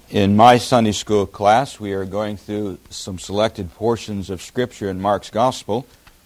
In my Sunday school class, we are going through some selected portions of Scripture in Mark's Gospel.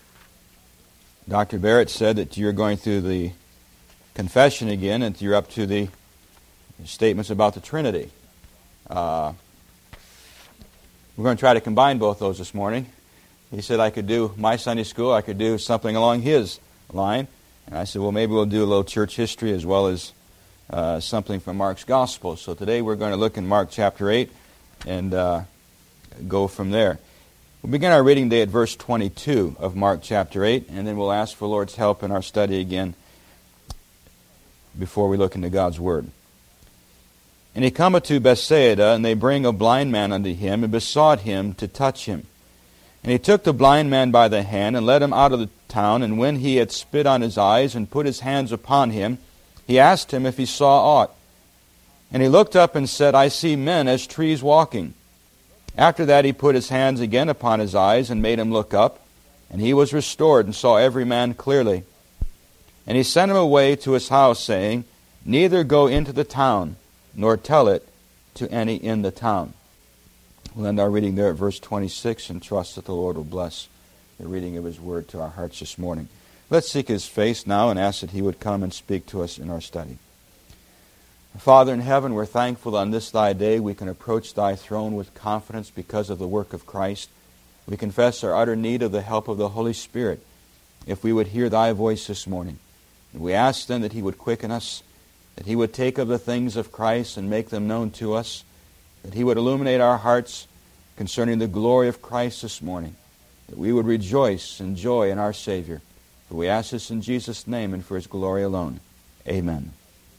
Dr. Barrett said that you're going through the confession again, and you're up to the statements about the Trinity. We're going to try to combine both those this morning. He said I could do my Sunday school, I could do something along his line. And I said, well, maybe we'll do a little church history as well as something from Mark's Gospel. So today we're going to look in Mark chapter 8 and go from there. We'll begin our reading today at verse 22 of Mark chapter 8, and then we'll ask for Lord's help in our study again before we look into God's Word. And he cometh to Bethsaida, and they bring a blind man unto him, and besought him to touch him. And he took the blind man by the hand, and led him out of the town, and when he had spit on his eyes, and put his hands upon him, he asked him if he saw aught. And he looked up and said, I see men as trees walking. After that he put his hands again upon his eyes, and made him look up, and he was restored, and saw every man clearly. And he sent him away to his house, saying, Neither go into the town, nor tell it to any in the town. We'll end our reading there at verse 26, and trust that the Lord will bless the reading of His Word to our hearts this morning. Let's seek His face now and ask that He would come and speak to us in our study. Father in heaven, we're thankful on this Thy day we can approach Thy throne with confidence because of the work of Christ. We confess our utter need of the help of the Holy Spirit if we would hear Thy voice this morning. And we ask then that He would quicken us, that He would take of the things of Christ and make them known to us, that He would illuminate our hearts concerning the glory of Christ this morning, that we would rejoice and joy in our Savior. For we ask this in Jesus' name and for His glory alone. Amen.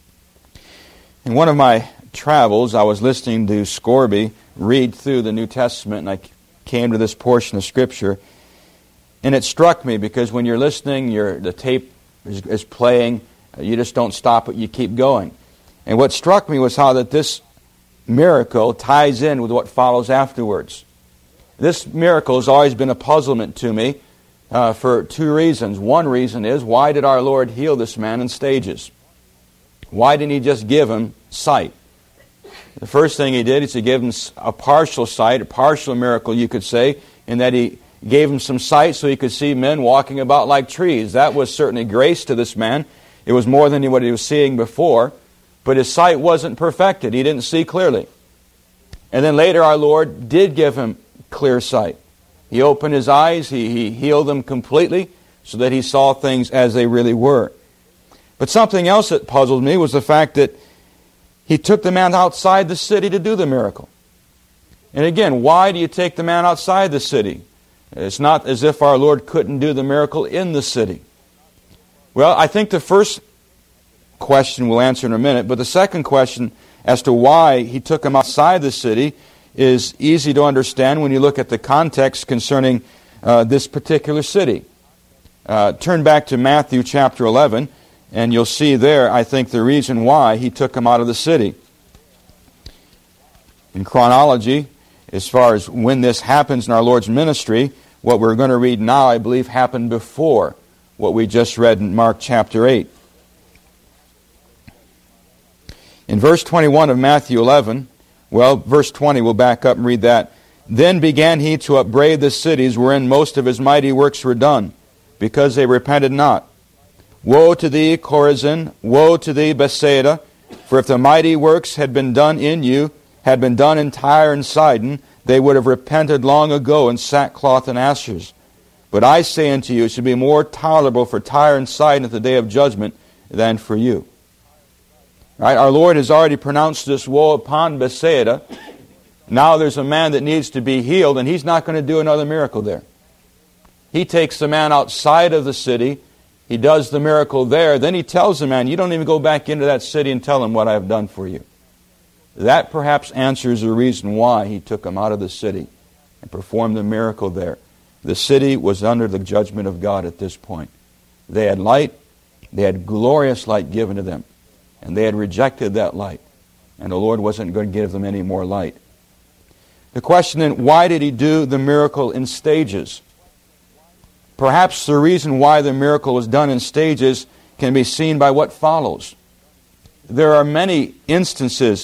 In one of my travels, I was listening to Scorby read through the New Testament, and I came to this portion of Scripture, and it struck me because when you're listening, the tape is playing, you just don't stop it, you keep going. And what struck me was how that this miracle ties in with what follows afterwards. This miracle has always been a puzzlement to me for two reasons. One reason is, why did our Lord heal this man in stages? Why didn't He just give him sight? The first thing He did is to give him a partial sight, a partial miracle, you could say, in that He gave him some sight so he could see men walking about like trees. That was certainly grace to this man. It was more than what he was seeing before, but his sight wasn't perfected. He didn't see clearly. And then later our Lord did give him clear sight. He opened his eyes, He healed them completely so that he saw things as they really were. But something else that puzzled me was the fact that He took the man outside the city to do the miracle. And again, why do you take the man outside the city? It's not as if our Lord couldn't do the miracle in the city. Well, I think the first question we'll answer in a minute, but the second question as to why He took him outside the city is easy to understand when you look at the context concerning this particular city. Turn back to Matthew chapter 11, and you'll see there, I think, the reason why He took him out of the city. In chronology, as far as when this happens in our Lord's ministry, what we're going to read now, I believe, happened before what we just read in Mark chapter 8. In verse 21 of Matthew 11, verse 20, we'll back up and read that. Then began He to upbraid the cities wherein most of His mighty works were done, because they repented not. Woe to thee, Chorazin! Woe to thee, Bethsaida! For if the mighty works had been done in you, had been done in Tyre and Sidon, they would have repented long ago in sackcloth and ashes. But I say unto you, it should be more tolerable for Tyre and Sidon at the day of judgment than for you. Right? Our Lord has already pronounced this woe upon Bethsaida. Now there's a man that needs to be healed, and He's not going to do another miracle there. He takes the man outside of the city. He does the miracle there. Then He tells the man, you don't even go back into that city and tell him what I have done for you. That perhaps answers the reason why He took him out of the city and performed the miracle there. The city was under the judgment of God at this point. They had light. They had glorious light given to them. And they had rejected that light. And the Lord wasn't going to give them any more light. The question then, why did He do the miracle in stages? Perhaps the reason why the miracle was done in stages can be seen by what follows. There are many instances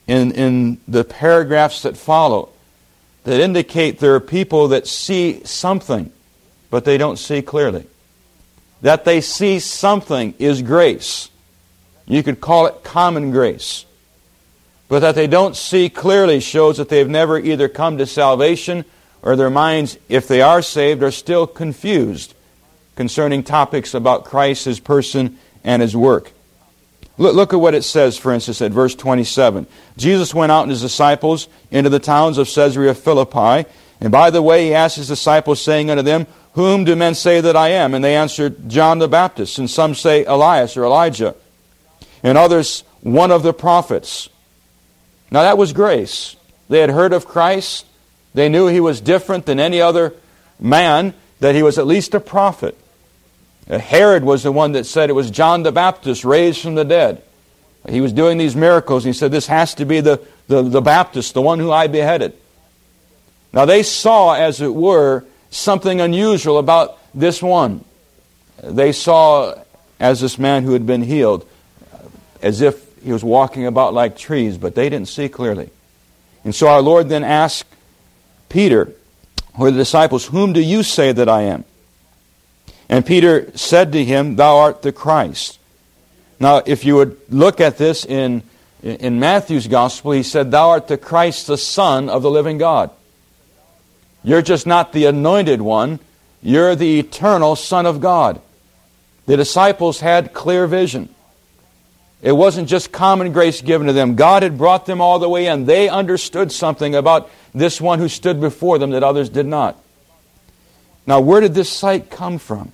in the paragraphs that follow that indicate there are people that see something, but they don't see clearly. That they see something is grace. You could call it common grace. But that they don't see clearly shows that they've never either come to salvation or their minds, if they are saved, are still confused concerning topics about Christ, His person, and His work. Look at what it says, for instance, at verse 27. Jesus went out and His disciples into the towns of Caesarea Philippi. And by the way, He asked His disciples, saying unto them, Whom do men say that I am? And they answered, John the Baptist. And some say Elias or Elijah. And others, one of the prophets. Now that was grace. They had heard of Christ. They knew He was different than any other man, that He was at least a prophet. Herod was the one that said it was John the Baptist raised from the dead. He was doing these miracles, and he said, this has to be the Baptist, the one who I beheaded. Now they saw, as it were, something unusual about this one. They saw, as this man who had been healed, as if he was walking about like trees, but they didn't see clearly. And so our Lord then asked Peter, or the disciples, Whom do you say that I am? And Peter said to Him, Thou art the Christ. Now, if you would look at this in Matthew's Gospel, he said, Thou art the Christ, the Son of the living God. You're just not the anointed one. You're the eternal Son of God. The disciples had clear vision. It wasn't just common grace given to them. God had brought them all the way in. They understood something about this one who stood before them that others did not. Now, where did this sight come from?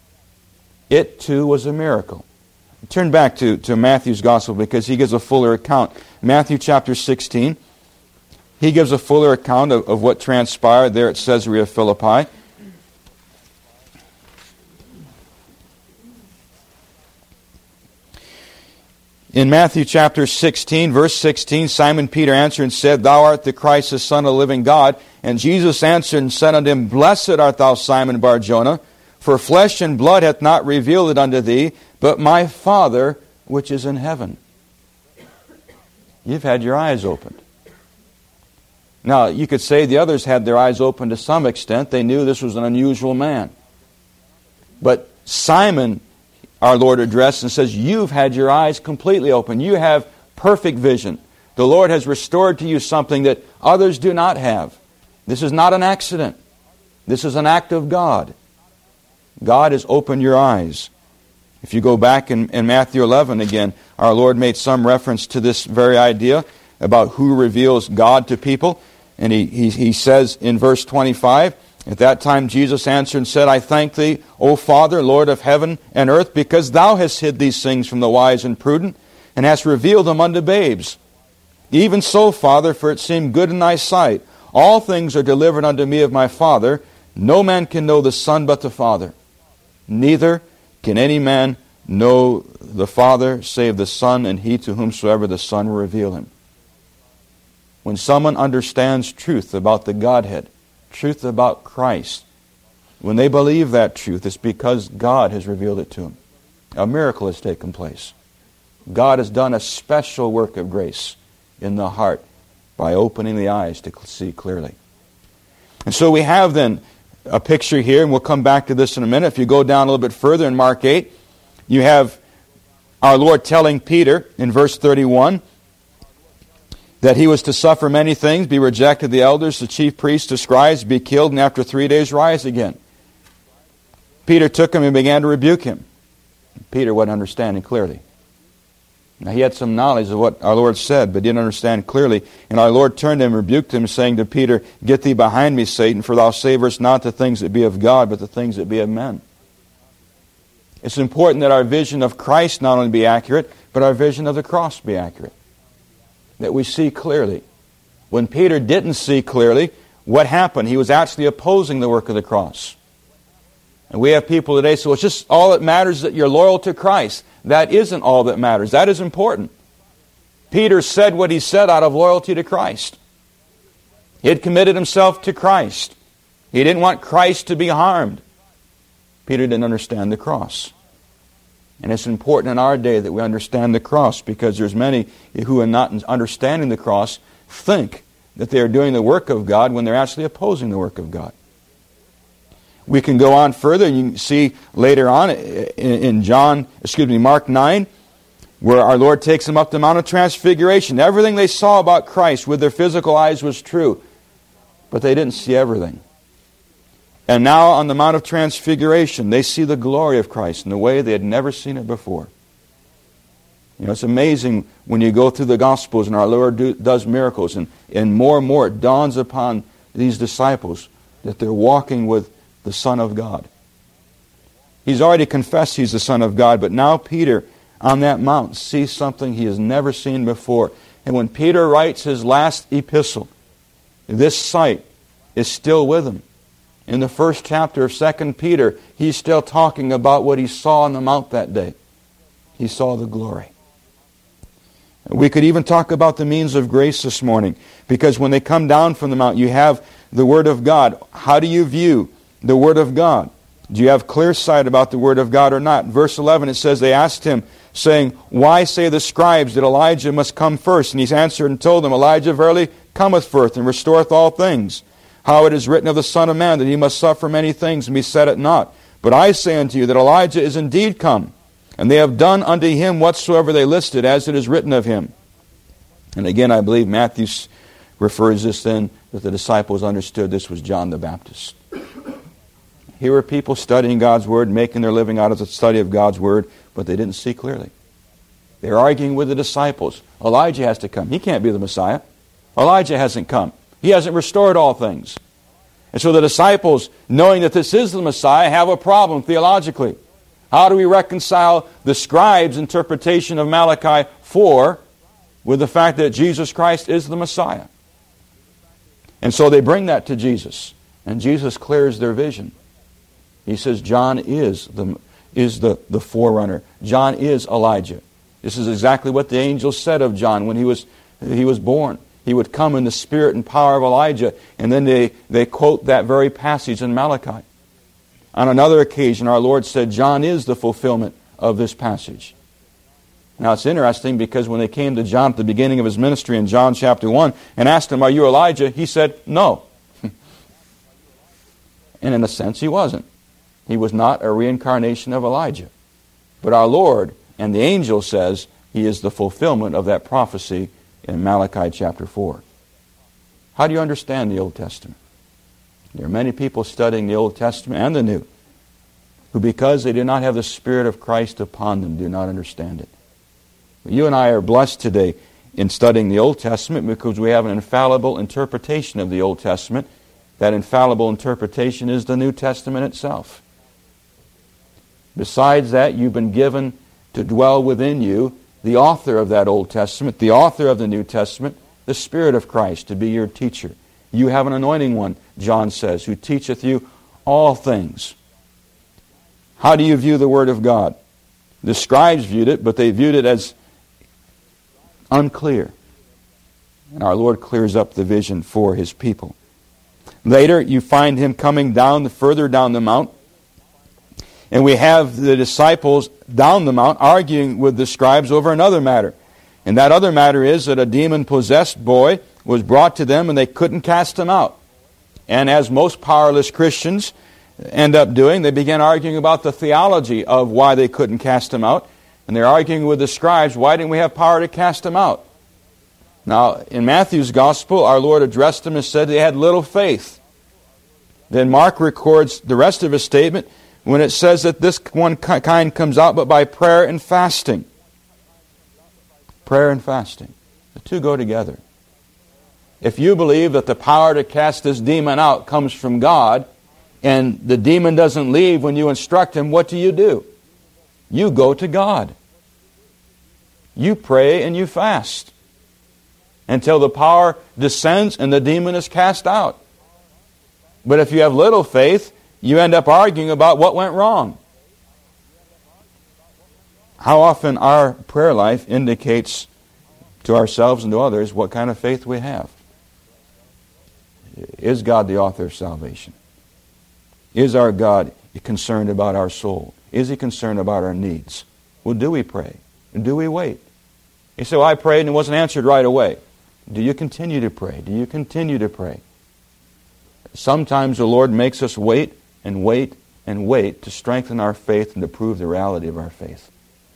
It, too, was a miracle. Turn back to Matthew's Gospel because he gives a fuller account. Matthew chapter 16, he gives a fuller account of what transpired there at Caesarea Philippi. In Matthew chapter 16, verse 16, Simon Peter answered and said, Thou art the Christ, the Son of the living God. And Jesus answered and said unto him, Blessed art thou, Simon Bar-Jonah, for flesh and blood hath not revealed it unto thee, but my Father which is in heaven. You've had your eyes opened. Now, you could say the others had their eyes open to some extent. They knew this was an unusual man. But Simon, our Lord addressed and says, You've had your eyes completely open. You have perfect vision. The Lord has restored to you something that others do not have. This is not an accident. This is an act of God. God has opened your eyes. If you go back in Matthew 11 again, our Lord made some reference to this very idea about who reveals God to people. And he says in verse 25, At that time Jesus answered and said, I thank thee, O Father, Lord of heaven and earth, because thou hast hid these things from the wise and prudent, and hast revealed them unto babes. Even so, Father, for it seemed good in thy sight. All things are delivered unto me of my Father. No man can know the Son but the Father. Neither can any man know the Father save the Son, and he to whomsoever the Son will reveal him. When someone understands truth about the Godhead, truth about Christ, when they believe that truth, it's because God has revealed it to them. A miracle has taken place. God has done a special work of grace in the heart by opening the eyes to see clearly. And so we have then a picture here, and we'll come back to this in a minute. If you go down a little bit further in Mark 8, you have our Lord telling Peter in verse 31 that he was to suffer many things, be rejected of the elders, the chief priests, the scribes, be killed, and after 3 days rise again. Peter took him and began to rebuke him. Peter wasn't understanding clearly. Now, he had some knowledge of what our Lord said, but didn't understand clearly. And our Lord turned to him and rebuked him, saying to Peter, Get thee behind me, Satan, for thou savorest not the things that be of God, but the things that be of men. It's important that our vision of Christ not only be accurate, but our vision of the cross be accurate. That we see clearly. When Peter didn't see clearly, what happened? He was actually opposing the work of the cross. And we have people today say, well, it's just all that matters is that you're loyal to Christ. That isn't all that matters. That is important. Peter said what he said out of loyalty to Christ. He had committed himself to Christ. He didn't want Christ to be harmed. Peter didn't understand the cross. And it's important in our day that we understand the cross, because there's many who are not understanding the cross think that they are doing the work of God when they're actually opposing the work of God. We can go on further. You can see later on in Mark 9, where our Lord takes them up the Mount of Transfiguration. Everything they saw about Christ with their physical eyes was true, but they didn't see everything. And now on the Mount of Transfiguration, they see the glory of Christ in a way they had never seen it before. You know, it's amazing when you go through the Gospels and our Lord does miracles, and more it dawns upon these disciples that they're walking with the Son of God. He's already confessed He's the Son of God, but now Peter on that mount sees something he has never seen before. And when Peter writes his last epistle, this sight is still with him. In the first chapter of 2 Peter, he's still talking about what he saw on the mount that day. He saw the glory. We could even talk about the means of grace this morning, because when they come down from the mount, you have the Word of God. How do you view the Word of God? Do you have clear sight about the Word of God or not? Verse 11, it says, they asked him, saying, why say the scribes that Elijah must come first? And he answered and told them, Elijah verily cometh first, and restoreth all things. How it is written of the Son of Man, that he must suffer many things, and be set at naught. But I say unto you, that Elijah is indeed come, and they have done unto him whatsoever they listed, as it is written of him. And again, I believe Matthew refers this then, that the disciples understood this was John the Baptist. Here were people studying God's Word, making their living out of the study of God's Word, but they didn't see clearly. They were arguing with the disciples. Elijah has to come. He can't be the Messiah. Elijah hasn't come. He hasn't restored all things. And so the disciples, knowing that this is the Messiah, have a problem theologically. How do we reconcile the scribes' interpretation of Malachi 4 with the fact that Jesus Christ is the Messiah? And so they bring that to Jesus, and Jesus clears their vision. He says John is the forerunner. John is Elijah. This is exactly what the angels said of John when he was born. He would come in the spirit and power of Elijah. And then they quote that very passage in Malachi. On another occasion, our Lord said, John is the fulfillment of this passage. Now it's interesting, because when they came to John at the beginning of his ministry in John chapter 1 and asked him, are you Elijah? He said, no. And in a sense, he wasn't. He was not a reincarnation of Elijah. But our Lord and the angel says he is the fulfillment of that prophecy in Malachi chapter 4. How do you understand the Old Testament? There are many people studying the Old Testament and the New who, because they do not have the Spirit of Christ upon them, do not understand it. But you and I are blessed today in studying the Old Testament, because we have an infallible interpretation of the Old Testament. That infallible interpretation is the New Testament itself. Besides that, you've been given to dwell within you the author of that Old Testament, the author of the New Testament, the Spirit of Christ, to be your teacher. You have an anointing one, John says, who teacheth you all things. How do you view the Word of God? The scribes viewed it, but they viewed it as unclear. And our Lord clears up the vision for His people. Later, you find Him coming down, further down the mount. And we have the disciples down the mount arguing with the scribes over another matter. And that other matter is that a demon-possessed boy was brought to them and they couldn't cast him out. And as most powerless Christians end up doing, they began arguing about the theology of why they couldn't cast him out. And they're arguing with the scribes, why didn't we have power to cast him out? Now, in Matthew's Gospel, our Lord addressed them and said they had little faith. Then Mark records the rest of his statement when it says that this one kind comes out but by prayer and fasting. Prayer and fasting. The two go together. If you believe that the power to cast this demon out comes from God, and the demon doesn't leave when you instruct him, what do? You go to God. You pray and you fast until the power descends and the demon is cast out. But if you have little faith, you end up arguing about what went wrong. How often our prayer life indicates to ourselves and to others what kind of faith we have. Is God the author of salvation? Is our God concerned about our soul? Is He concerned about our needs? Well, do we pray? Do we wait? You say, well, I prayed and it wasn't answered right away. Do you continue to pray? Do you continue to pray? Sometimes the Lord makes us wait and wait and wait to strengthen our faith and to prove the reality of our faith.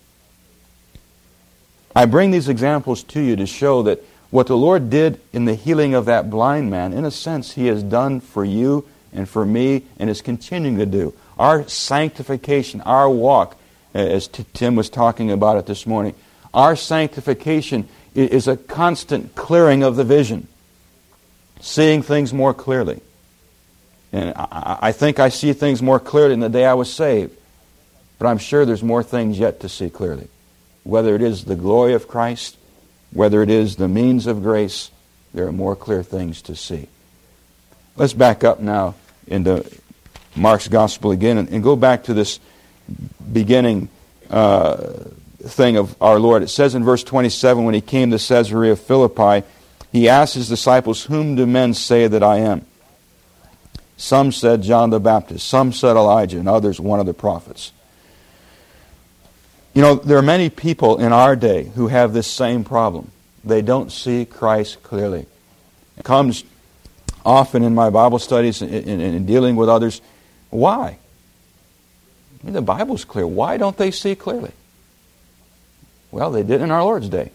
I bring these examples to you to show that what the Lord did in the healing of that blind man, in a sense, He has done for you and for me and is continuing to do. Our sanctification, our walk, as Tim was talking about it this morning, our sanctification is a constant clearing of the vision, seeing things more clearly. And I think I see things more clearly than the day I was saved. But I'm sure there's more things yet to see clearly. Whether it is the glory of Christ, whether it is the means of grace, there are more clear things to see. Let's back up now into Mark's Gospel again and go back to this beginning thing of our Lord. It says in verse 27, when He came to Caesarea Philippi, He asked His disciples, "Whom do men say that I am?" Some said John the Baptist, some said Elijah, and others one of the prophets. You know, there are many people in our day who have this same problem. They don't see Christ clearly. It comes often in my Bible studies and in dealing with others. Why? I mean, the Bible's clear. Why don't they see clearly? Well, they did in our Lord's day.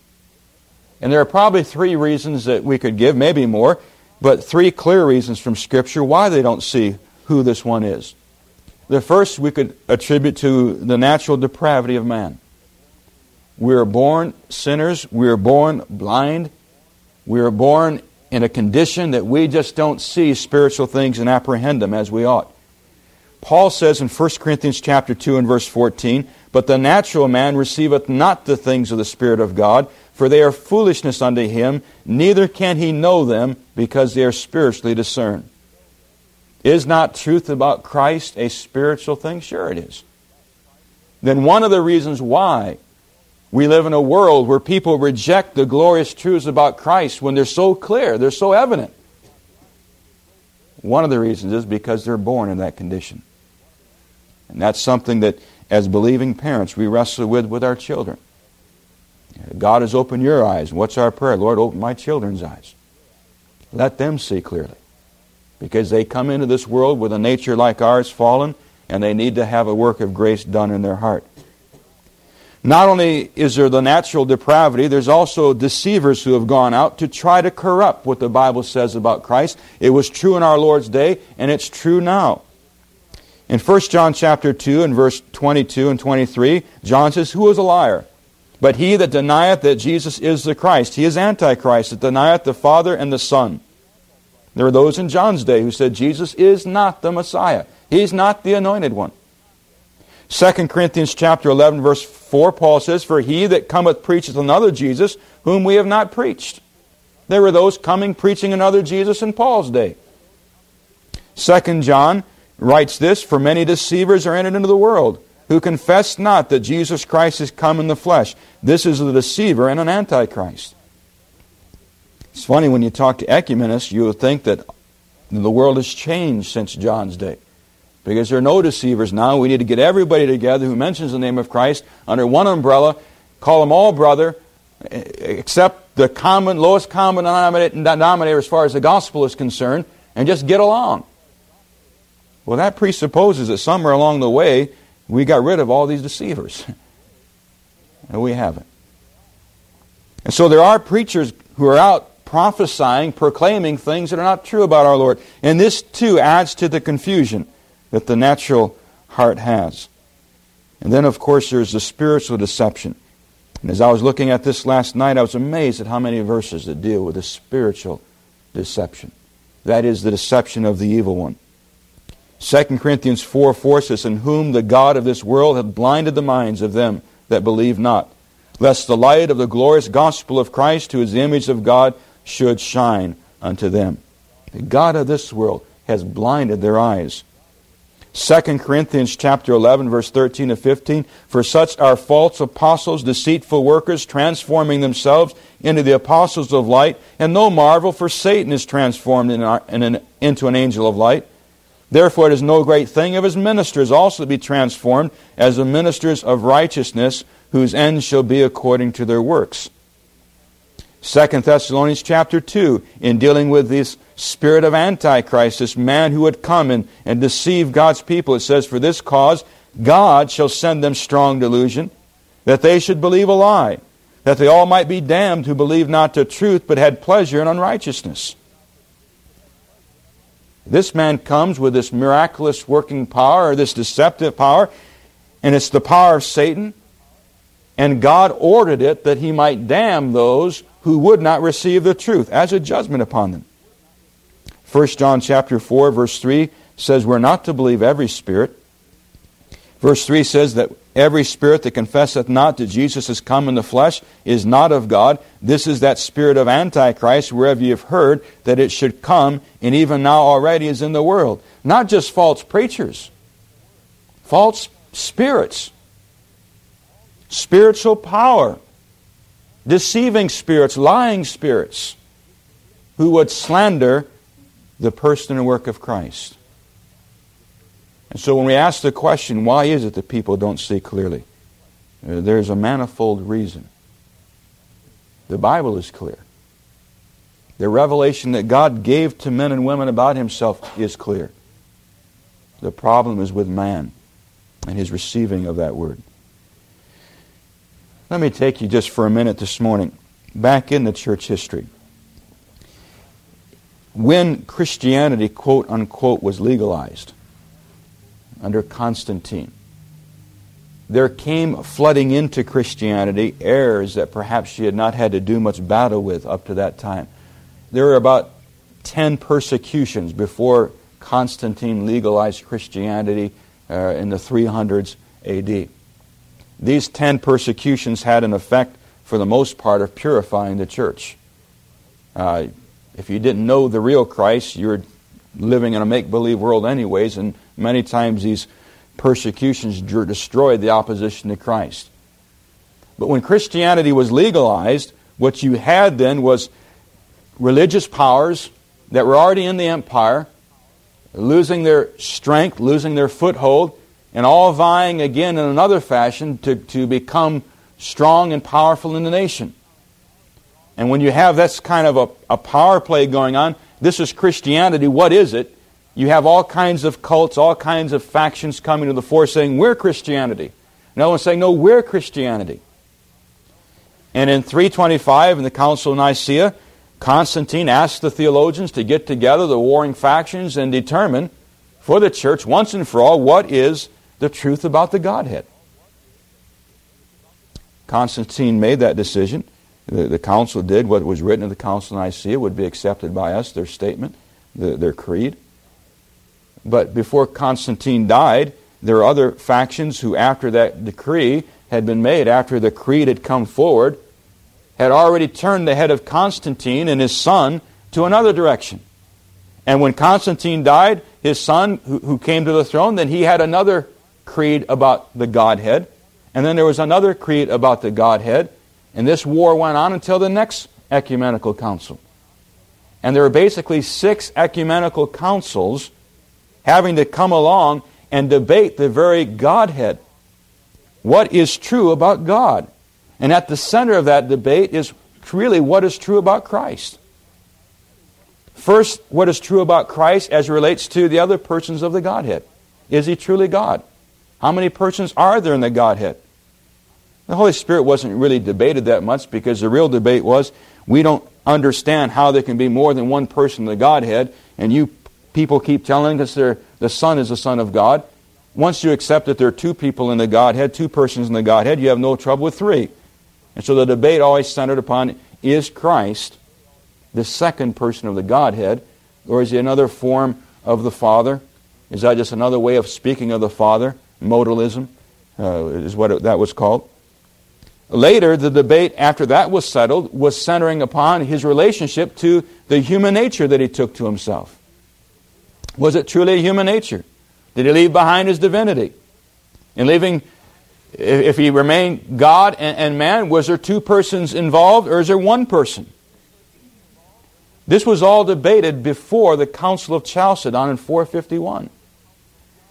And there are probably 3 reasons that we could give, maybe more, but 3 clear reasons from Scripture why they don't see who this one is. The first we could attribute to the natural depravity of man. We are born sinners. We are born blind. We are born in a condition that we just don't see spiritual things and apprehend them as we ought. Paul says in 1 Corinthians chapter 2 and verse 14, "But the natural man receiveth not the things of the Spirit of God, for they are foolishness unto him, neither can he know them, because they are spiritually discerned." Is not truth about Christ a spiritual thing? Sure it is. Then one of the reasons why we live in a world where people reject the glorious truths about Christ when they're so clear, they're so evident, one of the reasons is because they're born in that condition. And that's something that, as believing parents, we wrestle with our children. God has opened your eyes. What's our prayer? Lord, open my children's eyes. Let them see clearly. Because they come into this world with a nature like ours fallen, and they need to have a work of grace done in their heart. Not only is there the natural depravity, there's also deceivers who have gone out to try to corrupt what the Bible says about Christ. It was true in our Lord's day, and it's true now. In 1 John chapter 2 and verse 22 and 23, John says, "Who is a liar? But he that denieth that Jesus is the Christ. He is Antichrist, that denieth the Father and the Son." There were those in John's day who said Jesus is not the Messiah. He's not the anointed one. 2 Corinthians chapter 11 verse 4, Paul says, "For he that cometh preacheth another Jesus, whom we have not preached." There were those coming preaching another Jesus in Paul's day. 2 John writes this, "For many deceivers are entered into the world, who confess not that Jesus Christ is come in the flesh. This is a deceiver and an antichrist." It's funny, when you talk to ecumenists, you would think that the world has changed since John's day. Because there are no deceivers now. We need to get everybody together who mentions the name of Christ under one umbrella, call them all brother, accept the lowest common denominator as far as the gospel is concerned, and just get along. Well, that presupposes that somewhere along the way we got rid of all these deceivers. And we haven't. And so there are preachers who are out prophesying, proclaiming things that are not true about our Lord. And this too adds to the confusion that the natural heart has. And then, of course, there's the spiritual deception. And as I was looking at this last night, I was amazed at how many verses that deal with the spiritual deception. That is the deception of the evil one. 2 Corinthians 4:4 says, "In whom the God of this world hath blinded the minds of them that believe not, lest the light of the glorious gospel of Christ, who is the image of God, should shine unto them." The God of this world has blinded their eyes. 2 Corinthians chapter 11, verse 13 to 15, "For such are false apostles, deceitful workers, transforming themselves into the apostles of light. And no marvel, for Satan is transformed into an angel of light. Therefore it is no great thing of his ministers also to be transformed as the ministers of righteousness, whose end shall be according to their works. 2 Thessalonians chapter 2, in dealing with this spirit of Antichrist, this man who would come and deceive God's people, it says, for this cause God shall send them strong delusion, that they should believe a lie, that they all might be damned who believed not the truth, but had pleasure in unrighteousness. This man comes with this miraculous working power, or this deceptive power, and it's the power of Satan. And God ordered it that he might damn those who would not receive the truth as a judgment upon them. 1 John chapter 4, verse 3 says we're not to believe every spirit. Verse 3 says that every spirit that confesseth not that Jesus is come in the flesh is not of God. This is that spirit of Antichrist, wherever you have heard that it should come, and even now already is in the world. Not just false preachers, false spirits, spiritual power, deceiving spirits, lying spirits, who would slander the person and work of Christ. And so when we ask the question, why is it that people don't see clearly? There's a manifold reason. The Bible is clear. The revelation that God gave to men and women about Himself is clear. The problem is with man and his receiving of that word. Let me take you just for a minute this morning back in the church history. When Christianity, quote unquote, was legalized under Constantine, there came flooding into Christianity errors that perhaps she had not had to do much battle with up to that time. There were about 10 persecutions before Constantine legalized Christianity in the 300s A.D. These 10 persecutions had an effect, for the most part, of purifying the church. If you didn't know the real Christ, you were living in a make-believe world anyways, and many times these persecutions destroyed the opposition to Christ. But when Christianity was legalized, what you had then was religious powers that were already in the empire, losing their strength, losing their foothold, and all vying again in another fashion to become strong and powerful in the nation. And when you have this kind of a power play going on, this is Christianity. What is it? You have all kinds of cults, all kinds of factions coming to the fore saying, we're Christianity. Another one saying, no, we're Christianity. And in 325, in the Council of Nicaea, Constantine asked the theologians to get together, the warring factions, and determine for the church, once and for all, what is the truth about the Godhead. Constantine made that decision. The council did what was written in the Council of Nicaea would be accepted by us, their statement, their creed. But before Constantine died, there were other factions who, after that decree had been made, after the creed had come forward, had already turned the head of Constantine and his son to another direction. And when Constantine died, his son, who came to the throne, then he had another creed about the Godhead. And then there was another creed about the Godhead. And this war went on until the next ecumenical council. And there were basically 6 ecumenical councils having to come along and debate the very Godhead. What is true about God? And at the center of that debate is really what is true about Christ. First, what is true about Christ as it relates to the other persons of the Godhead? Is He truly God? How many persons are there in the Godhead? The Holy Spirit wasn't really debated that much, because the real debate was, we don't understand how there can be more than one person in the Godhead, and you people keep telling us the Son is the Son of God. Once you accept that there are 2 people in the Godhead, 2 persons in the Godhead, you have no trouble with 3. And so the debate always centered upon, is Christ the second person of the Godhead, or is He another form of the Father? Is that just another way of speaking of the Father? Modalism is what that was called. Later, the debate after that was settled was centering upon His relationship to the human nature that He took to Himself. Was it truly a human nature? Did He leave behind His divinity? In leaving, if He remained God and man, was there 2 persons involved, or is there 1 person? This was all debated before the Council of Chalcedon in 451.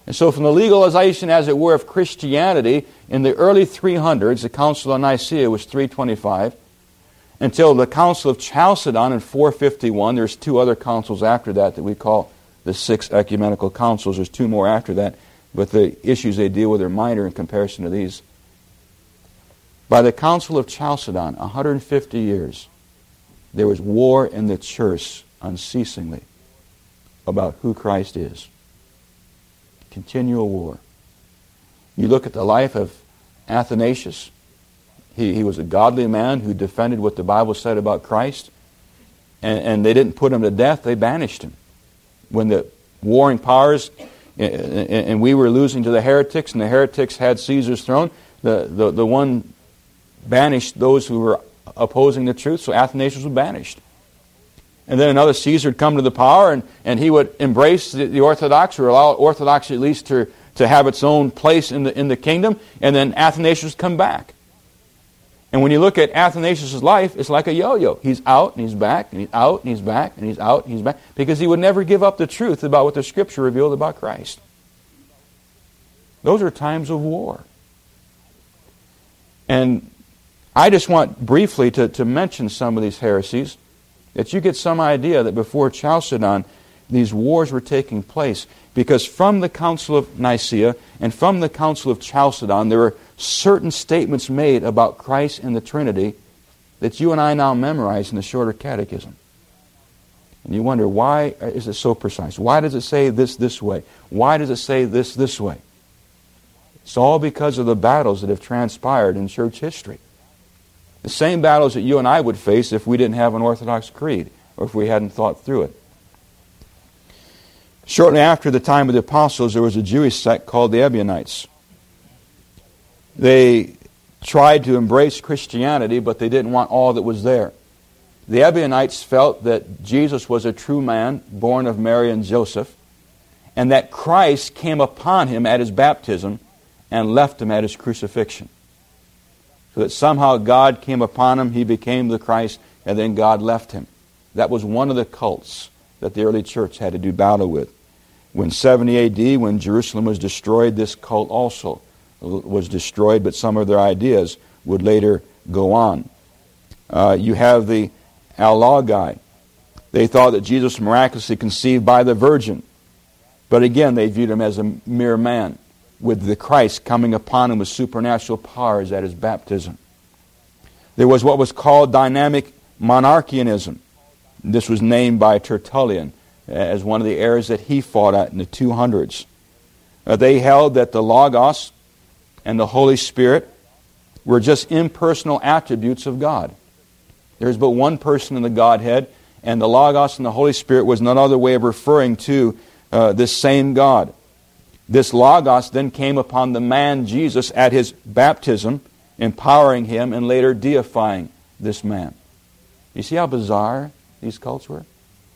And so from the legalization, as it were, of Christianity in the early 300s, the Council of Nicaea was 325, until the Council of Chalcedon in 451. There's two other councils after that we call the Six Ecumenical Councils. There's two more after that, but the issues they deal with are minor in comparison to these. By the Council of Chalcedon, 150 years, there was war in the church unceasingly about who Christ is. Continual war. You look at the life of Athanasius. He was a godly man who defended what the Bible said about Christ. And they didn't put him to death, they banished him. When the warring powers, and we were losing to the heretics, and the heretics had Caesar's throne, the one banished those who were opposing the truth, so Athanasius was banished. And then another Caesar would come to the power, and he would embrace the Orthodox, or allow Orthodoxy at least to have its own place in the kingdom, and then Athanasius would come back. And when you look at Athanasius' life, it's like a yo-yo. He's out, and he's back, and he's out, and he's back, and he's out, and he's back, because he would never give up the truth about what the Scripture revealed about Christ. Those are times of war. And I just want briefly to mention some of these heresies, that you get some idea that before Chalcedon, these wars were taking place. Because from the Council of Nicaea and from the Council of Chalcedon, there were certain statements made about Christ and the Trinity that you and I now memorize in the Shorter Catechism. And you wonder, why is it so precise? Why does it say this way? Why does it say this way? It's all because of the battles that have transpired in church history. The same battles that you and I would face if we didn't have an Orthodox creed, or if we hadn't thought through it. Shortly after the time of the apostles, there was a Jewish sect called the Ebionites. They tried to embrace Christianity, but they didn't want all that was there. The Ebionites felt that Jesus was a true man, born of Mary and Joseph, and that Christ came upon him at his baptism and left him at his crucifixion. So that somehow God came upon him, he became the Christ, and then God left him. That was one of the cults that the early church had to do battle with. When 70 A.D., when Jerusalem was destroyed, this cult also was destroyed, but some of their ideas would later go on. You have the Allogai. They thought that Jesus was miraculously conceived by the Virgin. But again, they viewed him as a mere man, with the Christ coming upon him with supernatural powers at his baptism. There was what was called dynamic monarchianism. This was named by Tertullian as one of the errors that he fought at in the 200s. They held that the Logos and the Holy Spirit were just impersonal attributes of God. There's but one person in the Godhead, and the Logos and the Holy Spirit was none other way of referring to this same God. This Logos then came upon the man Jesus at his baptism, empowering him and later deifying this man. You see how bizarre these cults were?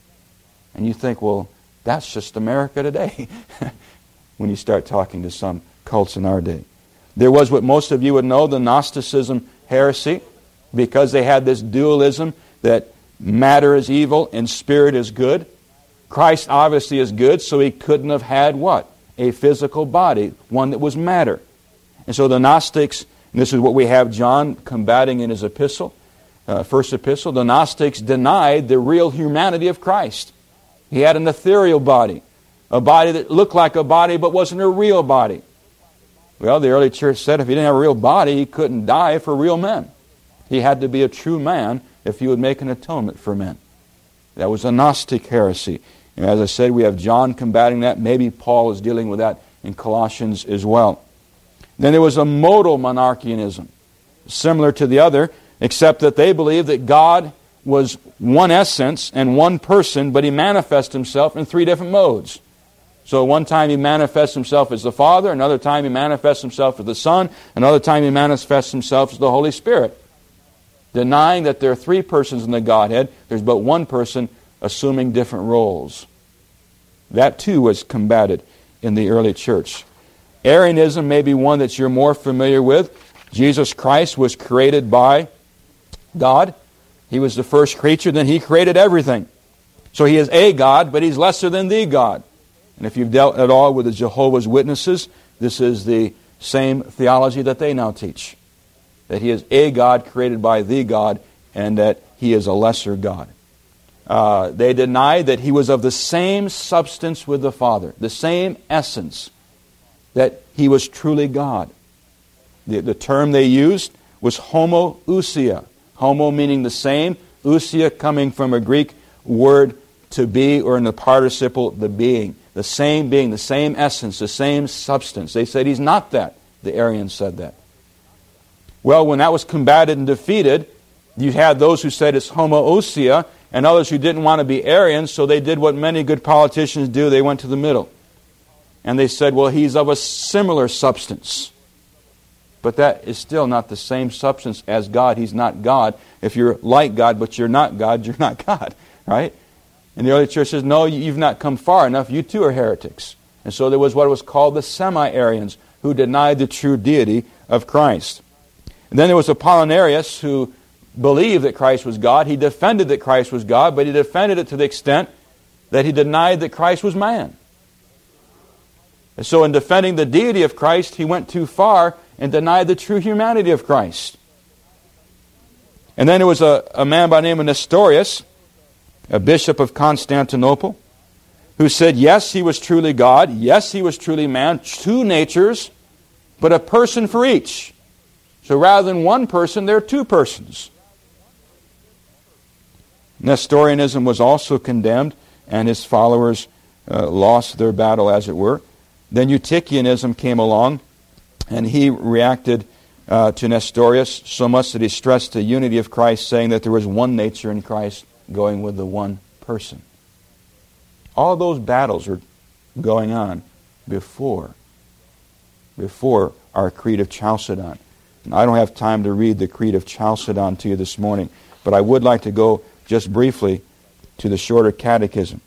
And you think, well, that's just America today, when you start talking to some cults in our day. There was what most of you would know, the Gnosticism heresy, because they had this dualism that matter is evil and spirit is good. Christ obviously is good, so he couldn't have had what? A physical body, one that was matter. And so the Gnostics, and this is what we have John combating in his epistle, first epistle, the Gnostics denied the real humanity of Christ. He had an ethereal body, a body that looked like a body but wasn't a real body. Well, the early church said if he didn't have a real body, he couldn't die for real men. He had to be a true man if he would make an atonement for men. That was a Gnostic heresy. And as I said, we have John combating that. Maybe Paul is dealing with that in Colossians as well. Then there was a modal monarchianism, similar to the other, except that they believed that God was one essence and one person, but he manifests himself in three different modes. So one time he manifests himself as the Father, another time he manifests himself as the Son, another time he manifests himself as the Holy Spirit. Denying that there are three persons in the Godhead, there's but one person assuming different roles. That too was combated in the early church. Arianism may be one that you're more familiar with. Jesus Christ was created by God. He was the first creature, then he created everything. So he is a God, but he's lesser than the God. And if you've dealt at all with the Jehovah's Witnesses, this is the same theology that they now teach. That He is a God created by the God, and that He is a lesser God. They denied that He was of the same substance with the Father, the same essence, that He was truly God. The term they used was homoousia. Homo meaning the same, ousia coming from a Greek word to be, or in the participle, the being. The same being, the same essence, the same substance. They said He's not that. The Arians said that. Well, when that was combated and defeated, you had those who said it's homoousia, and others who didn't want to be Arians, so they did what many good politicians do. They went to the middle. And they said, well, He's of a similar substance. But that is still not the same substance as God. He's not God. If you're like God, but you're not God, you're not God. Right? And the early church says, no, you've not come far enough. You too are heretics. And so there was what was called the semi-Arians, who denied the true deity of Christ. And then there was Apollinarius, who believed that Christ was God. He defended that Christ was God, but he defended it to the extent that he denied that Christ was man. And so in defending the deity of Christ, he went too far and denied the true humanity of Christ. And then there was a man by the name of Nestorius, a bishop of Constantinople, who said, yes, He was truly God, yes, He was truly man, two natures, but a person for each. So rather than one person, there are two persons. Nestorianism was also condemned, and his followers lost their battle, as it were. Then Eutychianism came along, and he reacted to Nestorius so much that he stressed the unity of Christ, saying that there was one nature in Christ, going with the one person. All those battles are going on before our Creed of Chalcedon. And I don't have time to read the Creed of Chalcedon to you this morning, but I would like to go just briefly to the Shorter Catechism.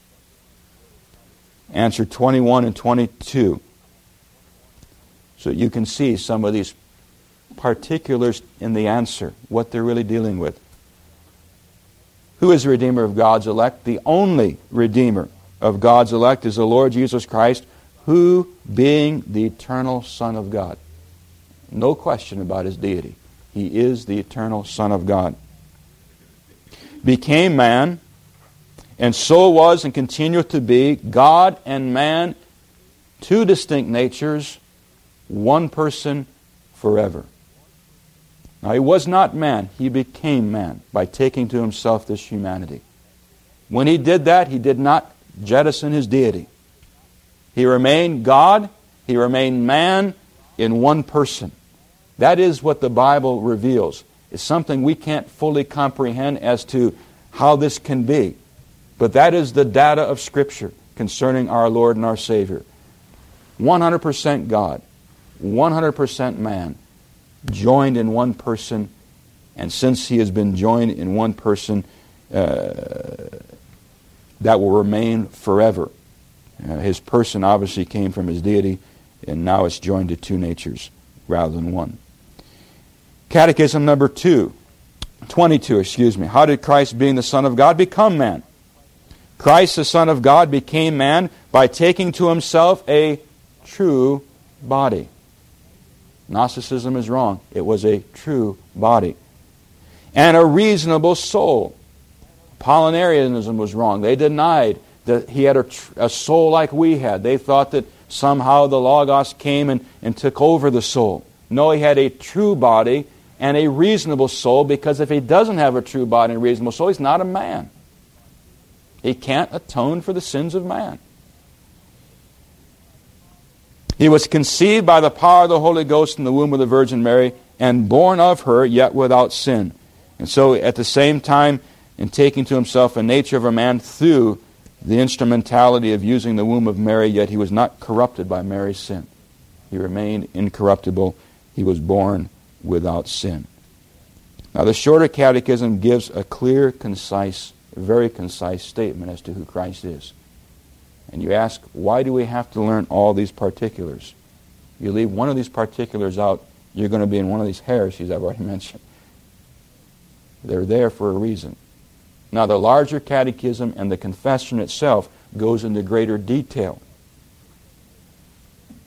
Answer 21 and 22. So you can see some of these particulars in the answer, what they're really dealing with. Who is the Redeemer of God's elect? The only Redeemer of God's elect is the Lord Jesus Christ, who, being the eternal Son of God. No question about His deity. He is the eternal Son of God. Became man, and so was and continueth to be God and man, two distinct natures, one person forever. Now He was not man, He became man by taking to Himself this humanity. When He did that, He did not jettison His deity. He remained God, He remained man in one person. That is what the Bible reveals. It's something we can't fully comprehend as to how this can be. But that is the data of Scripture concerning our Lord and our Savior. 100% God, 100% man, joined in one person, and since He has been joined in one person, that will remain forever. His person obviously came from His deity, and now it's joined to two natures rather than one. Catechism number 22. How did Christ, being the Son of God, become man? Christ, the Son of God, became man by taking to Himself a true body. Gnosticism is wrong. It was a true body. And a reasonable soul. Apollinarianism was wrong. They denied that He had a soul like we had. They thought that somehow the Logos came and took over the soul. No, He had a true body and a reasonable soul, because if He doesn't have a true body and a reasonable soul, He's not a man. He can't atone for the sins of man. He was conceived by the power of the Holy Ghost in the womb of the Virgin Mary, and born of her, yet without sin. And so at the same time, in taking to Himself a nature of a man through the instrumentality of using the womb of Mary, yet He was not corrupted by Mary's sin. He remained incorruptible. He was born without sin. Now the Shorter Catechism gives a clear, concise, very concise statement as to who Christ is. And you ask, why do we have to learn all these particulars? You leave one of these particulars out, you're going to be in one of these heresies I've already mentioned. They're there for a reason. Now the larger catechism and the confession itself goes into greater detail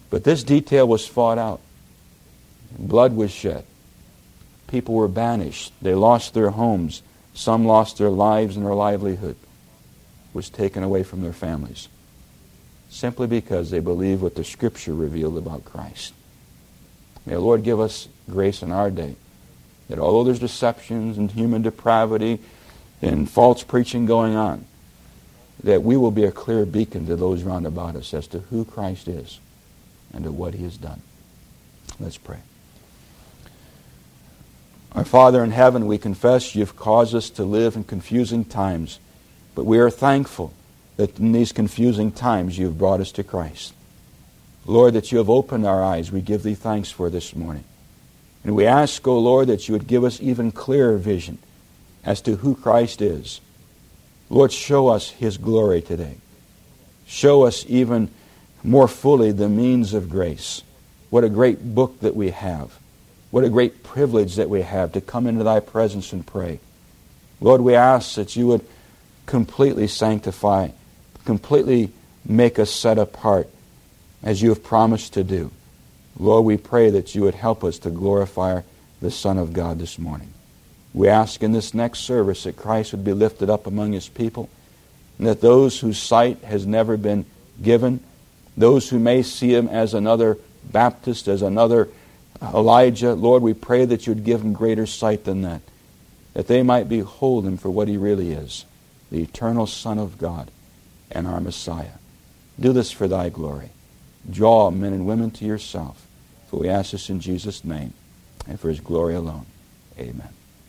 But this detail was fought out. Blood was shed. People were banished. They lost their homes. Some lost their lives, and their livelihood was taken away from their families, simply because they believed what the Scripture revealed about Christ. May the Lord give us grace in our day, that although there's deceptions and human depravity and false preaching going on, that we will be a clear beacon to those round about us as to who Christ is and to what He has done. Let's pray. Our Father in heaven, we confess You've caused us to live in confusing times, but we are thankful that in these confusing times You've brought us to Christ. Lord, that You have opened our eyes, we give Thee thanks for this morning. And we ask, O Lord, that You would give us even clearer vision as to who Christ is. Lord, show us His glory today. Show us even more fully the means of grace. What a great book that we have. What a great privilege that we have to come into Thy presence and pray. Lord, we ask that You would completely sanctify, completely make us set apart as You have promised to do. Lord, we pray that You would help us to glorify the Son of God this morning. We ask in this next service that Christ would be lifted up among His people, and that those whose sight has never been given, those who may see Him as another Baptist, as another Elijah, Lord, we pray that You would give them greater sight than that they might behold Him for what He really is, the eternal Son of God and our Messiah. Do this for Thy glory. Draw men and women to Yourself. For we ask this in Jesus' name and for His glory alone. Amen.